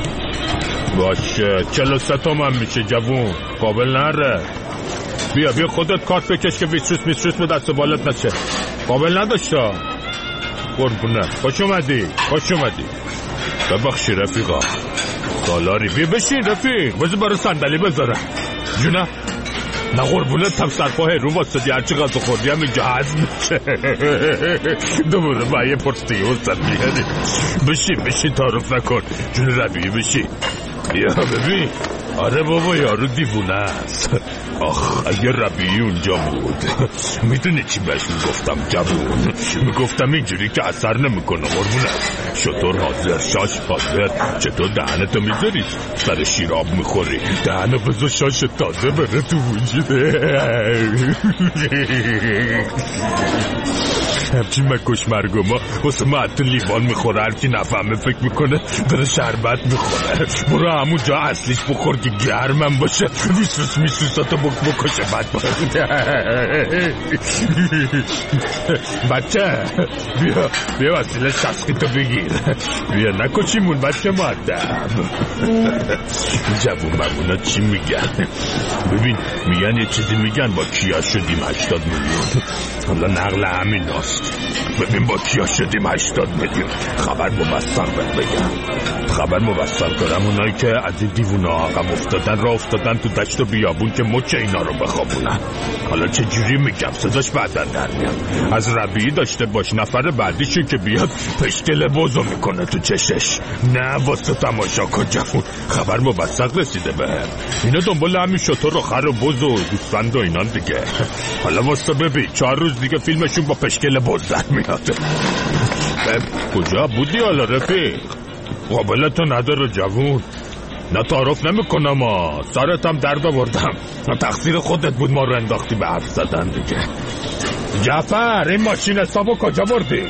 باشه چلو سه تومن میشه جوون، قابل نره. بیا بیا خودت کارت بکش که ویتروس میتروس به دست بالت نشه. قابل نداشتا قربونه. خوش اومدی خوش اومدی. ببخشی رفیقا سالاری. بیا بشین رفیق، بذار برای صندلی بذاره. جونه نه قربونه تم سرپاه رو واسدی هرچی غذا خوردی هم اینجا هضم میشه. دوباره با یه پرستی حسن میگردی. بشی بشی تعارف نکن جون ربیعی بشی. بیا ببین. آره بابا یارو دیوونه است. آخ اگه ربیعی اونجا بود میدونی چی بهش میگفتم جوون؟ میگفتم اینجوری که اثر نمیکنه قربونه. شطور حاضر شاش حاضر. چطور دهنتو میذاری سر شیراب میخوری؟ دهنو بذار شاش تازه بره تو وجوده. همچین مکش مرگو ما واسه ما حتی لیوان میخوره. هرکی نفهمه فکر میکنه داره شربت میخوره. برو همون جا اصلیش بخور که گرمم باشه. ویسوس میسوساتو بک بکشه بد باشه. بچه بیا بیا وسیله شسخی تو بگیر. بیا نکشیمون بچه مادم. جوون ممونا چی میگن؟ ببین میگن یه چیزی میگن با کیا شدیم هشتاد میلیون. حالا نقل همین هست. ببین با کیا شدیم هشتاد میلیون. خبر مبستر بهت بگم، خبر مبستر دارم. اونایی که از این دیوونه آقام افتادن را افتادن تو دشت و بیابون که مچ اینا رو بخوابونن. حالا چه جوری میگم صداش بعدن در میاد. از ربیعی داشته باش نفر بعدیشون که بیاد پشکل بوزو میکنه تو چشش. نه واسه تماشا کن جوون. خبر مبستر رسیده بهم. اینا دنبال همین شطور و خر و بوز و گوسفند و اینا دیگه. حالا واسه ببین چهار روز دیگه فیلمشون با پشکل بوز در میاد. کجا بودی حالا رفیق؟ قابلتو نداره جوون. نه تعارف نمی کنم ها. سرتم درد آوردم. تقصیر خودت بود ما رو انداختی به حرف زدن دیگه. جعفر این ماشین حسابو کجا بردی؟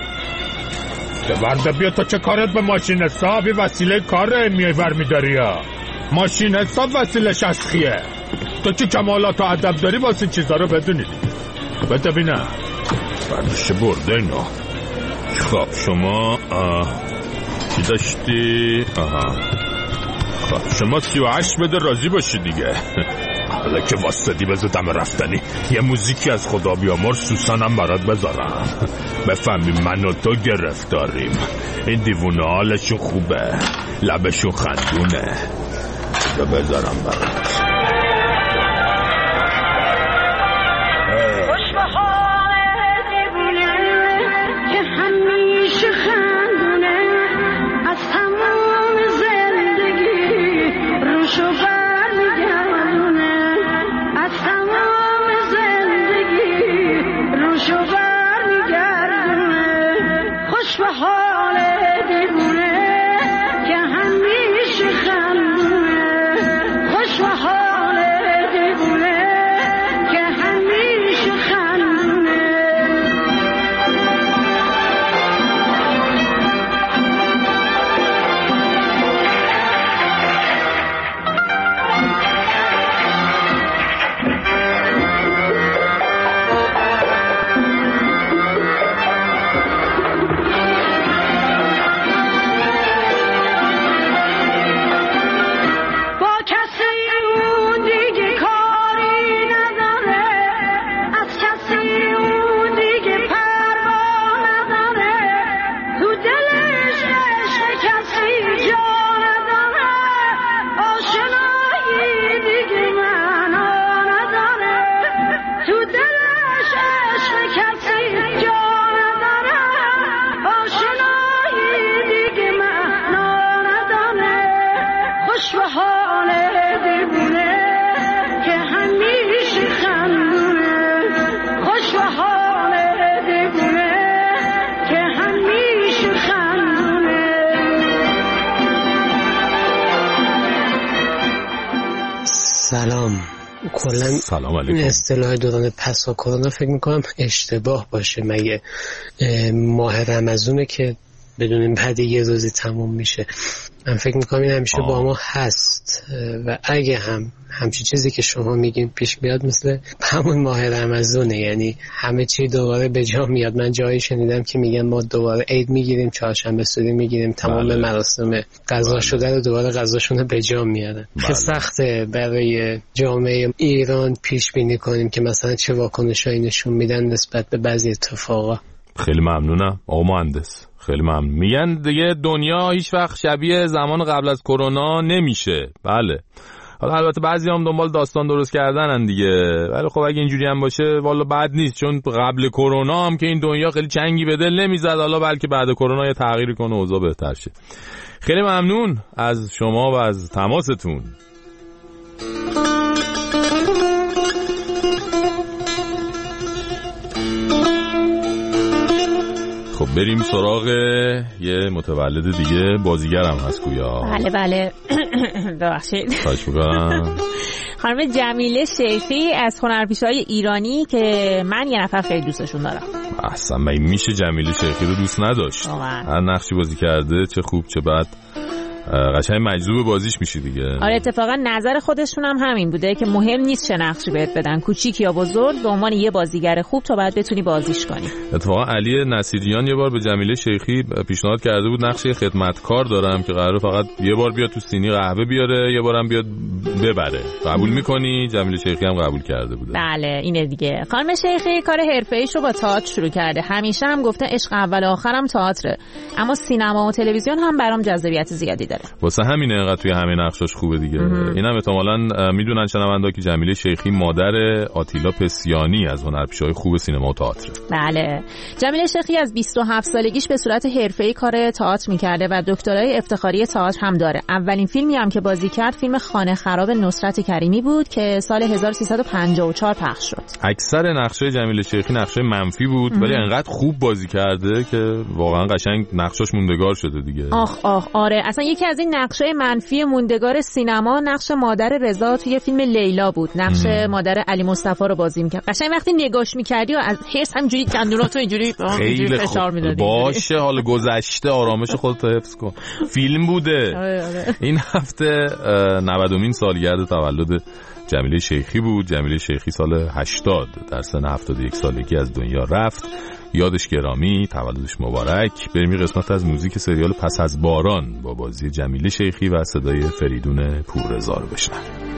برده بیا تا چه کارت به ماشین حساب؟ این وسیله کاره میای برمیداری ها. ماشین حساب وسیله شسخیه. تو چه کمالات و ادب داری واسه چیزا رو بدونی. بده بینم بردشه برده اینا. خب شما چی داشتی؟ آها خب شما سی و هشت بده راضی باشی دیگه. حالا که واسدی بذار دم رفتنی یه موزیکی از خدا بیامر سوسنم برات بذارم. بفهمی من و تو گرفتاریم. این دیوونه حالشون خوبه، لبشون خندونه. بذارم برات. خوش به حال دیوونه که همیشه خندونه. کلا سلام علیکم. اصطلاح دوران پسا کرونا فکر میکنم اشتباه باشه. مگه ماه رمضونه که بدونیم بعد یه روزی تموم میشه؟ من فکر میکنم این همیشه آه. با ما هست و اگه هم همچین چیزی که شما میگین پیش بیاد مثل همون ماه رمضونه، یعنی همه چی دوباره به جا میاد. من جایی شنیدم که میگن ما دوباره عید میگیریم، چهارشنبه سوری میگیریم، تمام بله. مراسم قضا بله. شده رو دوباره قضاشون رو به جا میارن. بله. که سخته برای جامعه ایران پیش بینی کنیم که مثلا چه واکنشایی نشون میدن نسبت به بعضی اتفاقا. خیلی ممنونم آقا مهندس، خیلی ممنون. میگن دیگه دنیا هیچ وقت شبیه زمان قبل از کرونا نمیشه. بله حالا البته بعضی هم دنبال داستان درست کردنن دیگه، ولی خب اگه اینجوری هم باشه والا بد نیست، چون قبل کرونا هم که این دنیا خیلی چنگی به دل نمیزد، حالا بلکه بعد کرونا یه تغییری کنه اوضاع بهتر شه. خیلی ممنون از شما و از تماستون. خب بریم سراغ یه متولد دیگه، بازیگر هم هست گویا. بله بله ببخشید. خواهش می‌کنم. خانم جمیله شیخی از هنرپیشه‌های ایرانی که من یه نفر خیلی دوستشون دارم. اصلا من میشه جمیله شیخی رو دوست نداشت؟ هر نقشی بازی کرده چه خوب چه بد قشنگ مجذوب بازیش میشی دیگه. آره اتفاقا نظر خودشون هم همین بوده که مهم نیست چه نقشی بهت بدن، کوچیک یا بزرگ، به عنوان یه بازیگر خوب تو باید بتونی بازیش کنی. اتفاقا علی نصیریان یه بار به جمیله شیخی پیشنهاد کرده بود نقش خدمتکار دارم که قراره فقط یه بار بیاد تو سینی قهوه بیاره، یه بارم بیاد ببره. قبول میکنی؟ جمیله شیخی هم قبول کرده بوده. بله اینه دیگه. خانم شیخی کار حرفه‌ایشو با تئاتر شروع کرده. همیشه هم گفته عشق اول و آخرم تئاتره، اما سینما و تلویزیون هم برام جذابیت زیادی داره. واسه همینه انقدر توی همه نقشاش خوبه دیگه. اینم احتمالاً میدونن شنوندا که جمیله شیخی مادر آتیلا پسیانی از هنرپیشه‌های خوب سینما و تئاتر. بله. جمیله شیخی از بیست و هفت سالگیش به صورت حرفه‌ای کار تئاتر می‌کرده و دکترای افتخاری تئاتر هم داره. اولین فیلمی هم که بازی کرد فیلم خانه خراب نصرت کریمی بود که سال هزار و سیصد و پنجاه و چهار پخش شد. اکثر نقشای جمیله شیخی نقشای منفی بود ولی انقدر خوب بازی کرده که واقعا قشنگ نقشاش موندگار شده دیگه. آخ آخ آره، اصلا یکی از این نقشای منفی موندگار سینما نقش مادر رضا توی فیلم لیلا بود. نقش ام. مادر علی مصطفی رو بازی می‌کرد. قشنگ وقتی نگاش می‌کردی و از حس همینجوری دندوناتو اینجوری اینجوری فشار می‌دادی. باشه حالا گذشته، آرامش خودت حفظ کن. فیلم بوده. آره آره. این هفته نودمین سالگرد تولد جمیله شیخی بود. جمیله شیخی سال هشتاد در سن هفتاد و یک سالگی از دنیا رفت. یادش گرامی، تولدش مبارک. بریم قسمت از موزیک سریال پس از باران با بازی جمیله شیخی و صدای فریدون پوررضا رو بشنویم.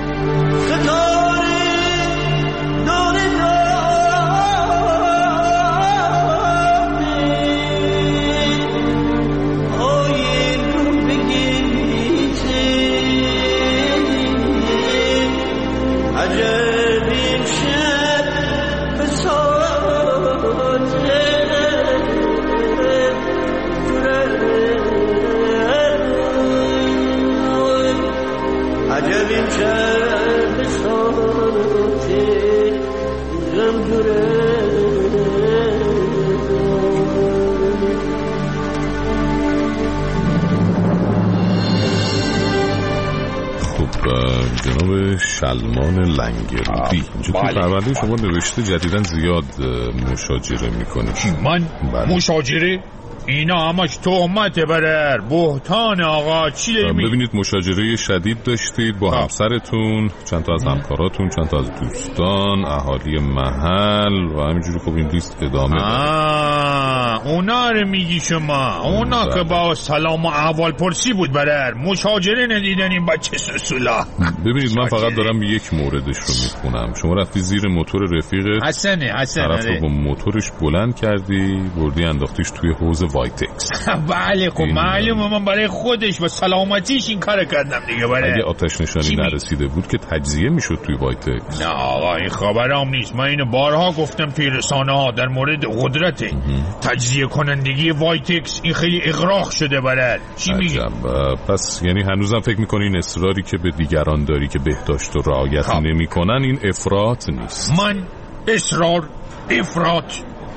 جناب شلمان لنگرودی اینجا تو پرونده شما نوشته جدیدن زیاد مشاجره میکنه. من؟ بله. مشاجره؟ اینا همش تهمته برر بهتان آقا. چی داری می؟ ببینید مشاجره شدید داشتید با همسرتون، چند تا از همکاراتون، چند تا از دوستان، اهالی محل و همینجوری. خب این لیست ادامه داره. اونا رو میگی شما؟ اونا بله. که با سلام و احوال پرسی بود برر مشاجره ندیدن این بچه سسولا. ببینید من فقط دارم یک موردش رو میخونم. شما رفتی زیر موتور رفیقت، حسنه حسنه طرف رو با موتورش بلند کردی، بردی انداختیش توی حوض وایتکس. بله خب معلومه من برای خودش و سلامتیش این کار کردم دیگه. برای اگه آتش نشانی نرسیده بود که تجزیه میشد توی وایتکس. نه آقا این خبرام نیست. من اینو بارها گفتم توی رسانه ها در مورد قدرت تجزیه کنندگی وایتکس. این خیلی اغراق شده برای چی میگی؟ پس یعنی هنوزم فکر میکنی این اصراری که به دیگران داری که بهداشت و رعایت نمیکنن این افراط نیست؟ من اصرار افراط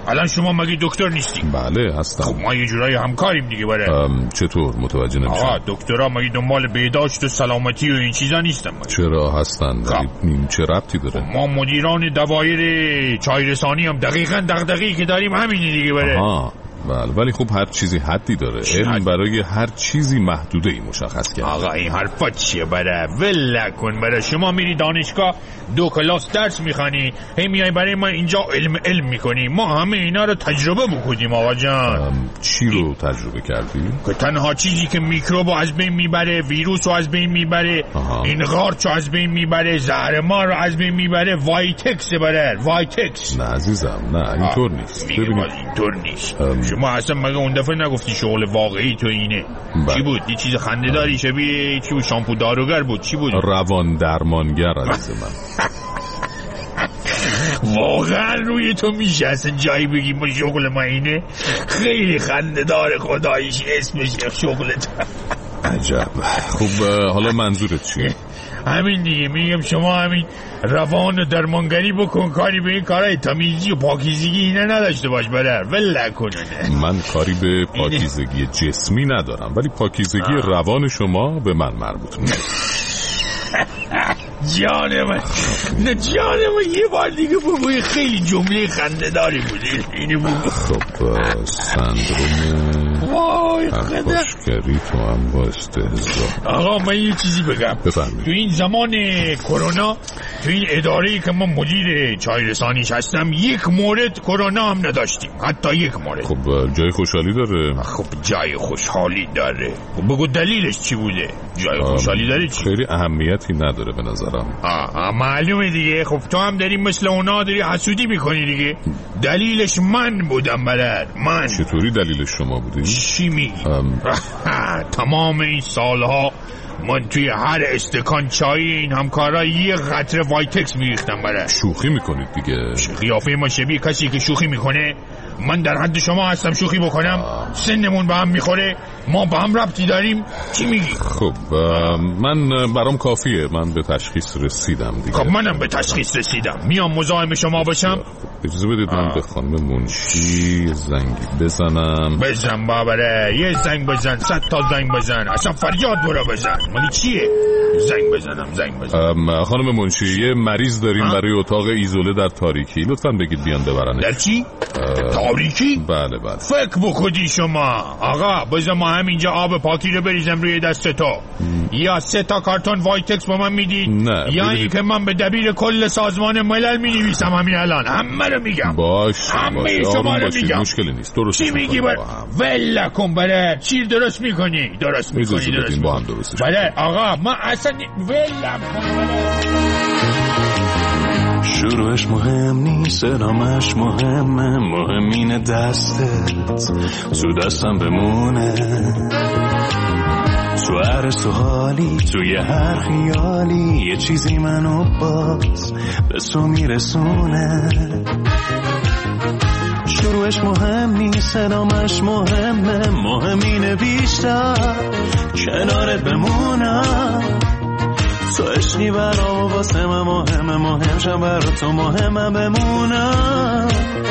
الان شما مگه دکتر نیستی؟ بله هستم. خب ما یه جورایی همکاریم دیگه. برای چطور متوجه نمیشم؟ آقا دکترها مگه دنبال بهداشت و سلامتی و این چیزا نیستن؟ چرا هستن؟ ولی این چه ربطی داره؟ ما مدیران دوایر چایرسانی هم دقیقاً دغدغه‌ای که داریم همینه دیگه. برای آها بله، ولی خب هر چیزی حدی داره. علم برای هر چیزی محدوده ای مشخص کرده. آقا این حرفا چیه؟ برای ول کن. برای شما میری دانشگاه دو کلاس درس میخوانی، هی میای برای ما اینجا علم علم میکنی. ما همه اینا رو تجربه بکنیم آقا جان. چی رو تجربه کردی؟ که تنها چیزی که میکروب رو از بین میبره، ویروس رو از بین میبره، این قارچ رو از بین میبره، زهرمار رو از بین میبره، وایتکس. برای وایتکس. نه عزیزم نه اینطور نیست. ببینید اینطور نیست. شما اصلا مگه اون دفعه نگفتی شغل واقعی تو اینه؟ بله. چی بود؟ یه چیز خنده‌داری شبیه چی بود؟ شامپو داروگر بود؟ چی بود؟ روان درمانگر عزیز من. واقعا روی تو میشه اصلا جایی بگی ما شغل ما اینه؟ خیلی خنده‌دار خداییش اسمش شغلت. عجب. خب حالا منظورت چیه؟ همین دیگه، میگم شما همین روان و درمانگری بکن، کاری به این کارهای تمیزی و پاکیزگی اینا نداشته باش. برر ول کنونه. من کاری به پاکیزگی جسمی ندارم، ولی پاکیزگی آه. روان شما به من مربوط میشه. جان من نه جان من یه بار دیگه بگوی، خیلی جمله خنده‌داری بودی اینو بگو. خب سندروم پرخاشگری تو هم با استهزا. آقا من یه چیزی بگم بفرمید. تو این زمان کرونا، تو این اداره‌ای که من مدیر چایرسانیش هستم، یک مورد کرونا هم نداشتیم، حتی یک مورد. خب جای خوشحالی داره. خب جای خوشحالی داره. خب بگو دلیلش چی بوده؟ جای خوشحالی داره چی؟ خیلی اهمیتی نداره به نظرم. آه معلومه دیگه. خب تو هم داری مثل اونا داری حسودی میکنی دیگه. دلیلش من بودم. برر من. چطوری دلیلش شما بودی؟ چی میگی؟ ام... تمام این سالها من توی هر استکان چای این همکارا یه قطره وایتکس میریختم. برای شوخی میکنید دیگه. قیافه ما شبیه کسی که شوخی میکنه؟ من در حد شما هستم شوخی بکنم؟ آه. سنمون به هم میخوره، ما به هم ربطی داریم. چی میگی؟ خب من برام کافیه، من به تشخیص رسیدم دیگه. خب منم به تشخیص رسیدم، میام مزاحم شما باشم. اجازه بدید من به خانم منشی زنگی بزنم. بزن بابره، یه زنگ بزن، صد تا زنگ بزن، اصلا فریاد برو بزن. مالی چیه؟ زنگ بزنم زنگ بزنم. خانم منشی یه مریض داریم برای اتاق ایزوله در تاریکی، لطفاً بگید بیان ببرنش. در چی؟ تاریکی؟ بله بله. فکر بکنی شما آقا، بذار ما همینجا آب پاکی رو بریزم روی دست تو، یا سه تا کارتون وایتکس با من میدی، نه یا این که من به دبیر کل سازمان ملل مینویسم همین الان. همه رو میگم. باش همه باش. شما رو میگم. مشکلی نیست. درست چی میگی؟ بر ول کن. بره چی درست میکنی؟ درست میکنی درست با هم درست. بله آقا من اصلا ول کن. شروعش مهم نیست، ادامش مهمه، مهمین دستت تو دستم بمونه، تو هر سوالی، توی هر خیالی، یه چیزی منو باز به تو میرسونه. شروعش مهم نیست، ادامش مهمه، مهمینه بیشتر کنارت بمونم. تو عشقی برام واسه من مهمه، مهم شم برا تو مهمه بمونم.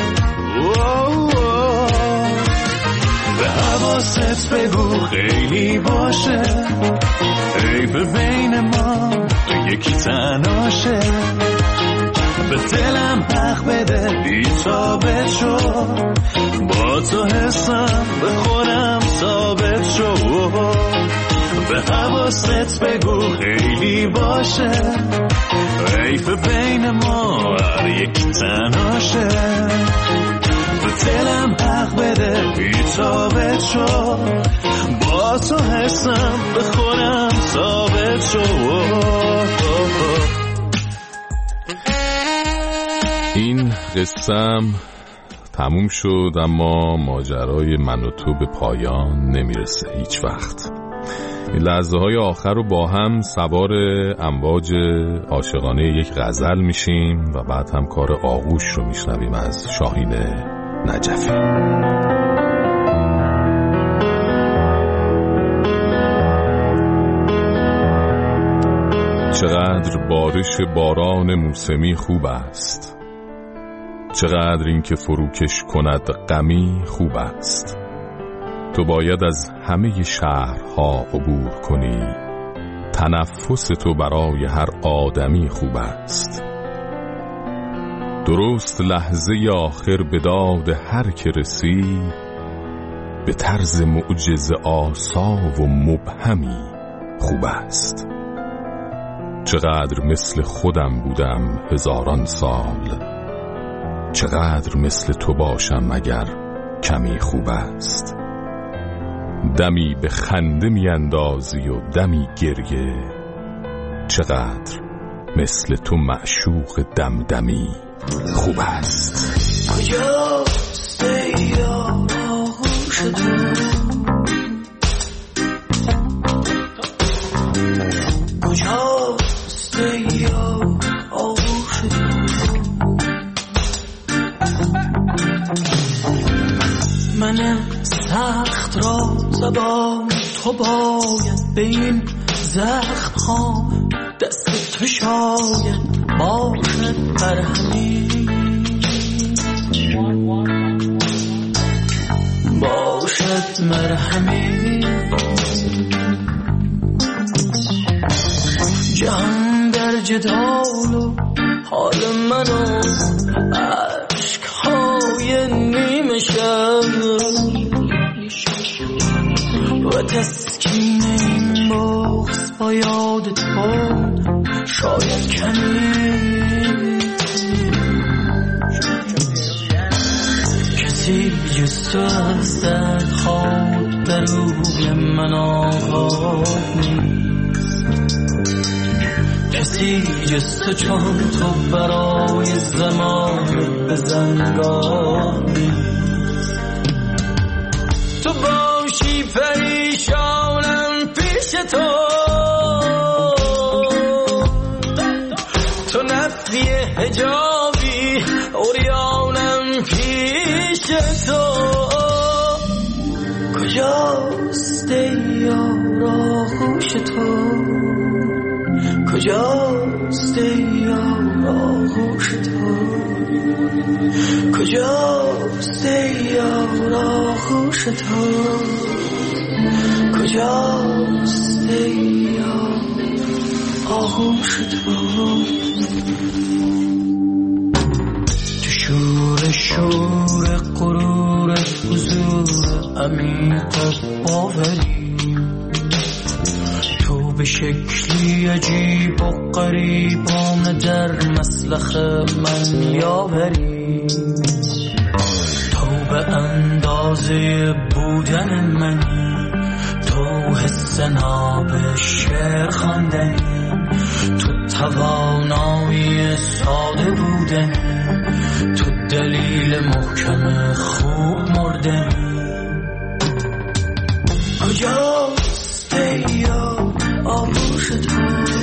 به حواست بگو خیلی باشه، ای به بین ما یکی تناشه، به دلم حق بده بی ثابت شو، با تو حسم به خودم ثابت شو. به حواست بگو خیلی باشه، حیف بین ما هر یک تناشه، به دلم حق بده بی ثابت شو، با تو حسم به خودم ثابت شو. این قصم تموم شد، اما ماجرای من و تو به پایان نمیرسه هیچ وقت. این لحظه های آخر رو با هم سوار امواج عاشقانه یک غزل میشیم و بعد هم کار آغوش رو میشنویم از شاهین نجفی. چقدر بارش باران موسمی خوب است، چقدر این که فروکش کند غمی خوب است. تو باید از همه شهرها عبور کنی، تنفس تو برای هر آدمی خوب است. درست لحظه آخر به داد هر که رسید، به طرز معجزه آسا و مبهمی خوب است. چقدر مثل خودم بودم هزاران سال، چقدر مثل تو باشم اگر کمی خوب است. دمی به خنده می اندازی و دمی گریه، چقدر مثل تو معشوق دمدمی خوب است. کجاست ای آغوش تو، کجاست ای آغوش تو، من سخت را زبان تو باید به این زخم ها دست تو شاید باشد برهمی، باشد مرهمی. جهان در جدال و حال منو عشق های نیمه شب و تسکین این بغض با یاد تو شاید کمی. کسی جز تو از درد خود در روی من آغاد نیست، کسی جز تو چون تو برای زمان به زنگاه نیست. تو باشی پریشانم پیش تو، تو نفی حجابی اوریانم پیش تو. کجاست ای یار آغوش تو، کجاست ای یار آغوش تو، کجاست ای یار آغوش تو، کجاست ای یار آغوش تو. تو شور شور غرور حضور عمیق باوری، تو به شکلی عجیب و غریبانه در مسلخ من یاوری. تو به اندازه بودن منی، تو حس ناب شعر خواندنی، تو توانایی ساده بودنی، تو دلیل محکم خوب مردنی. کجاست ای یار آغوش تو،